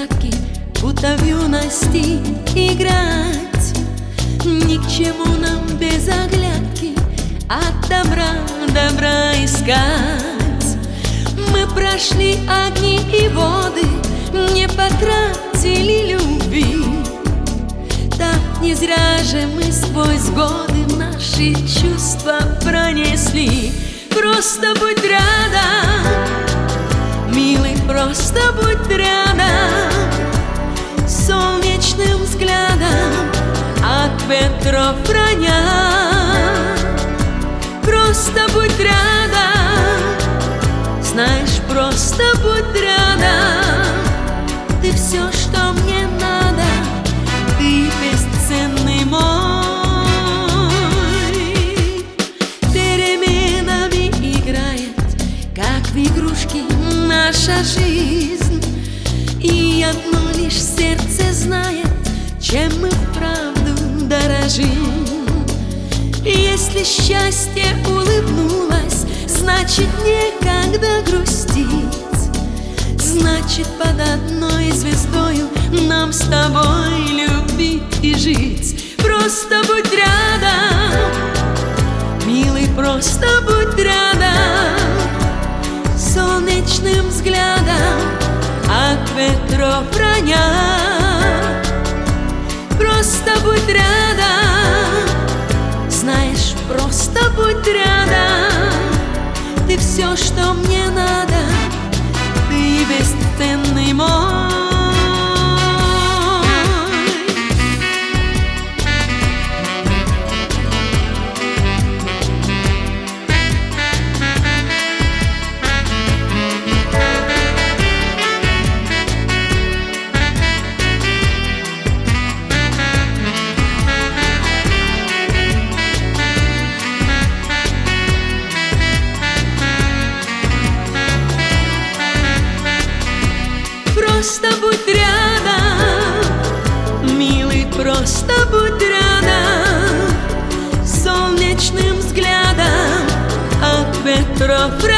прятки, будто в юности играть. Ни к чему нам без оглядки от добра добра искать. Мы прошли огни и воды, не потратили любви. Так не зря же мы сквозь годы наши чувства пронесли. Просто будь рядом, милый, просто будь рядом, солнечным взглядом от ветров роня. Просто будь рядом, знаешь, просто будь рядом. Ты все, что мне надо, ты бесценный мой. Переменами играет, как в игрушки, наша жизнь. И одно лишь сердце знает, чем мы вправду дорожим. Если счастье улыбнулось, значит некогда грустить. Значит, под одной звездою нам с тобой любить и жить. Просто будь рядом, милый, просто будь рядом, солнечным взглядом от ветров роня. Просто будь рядом, знаешь, просто будь рядом. Ты все, что мне надо, ты бесценный мой. Просто будь рядом, милый, просто будь рядом, солнечным взглядом от ветров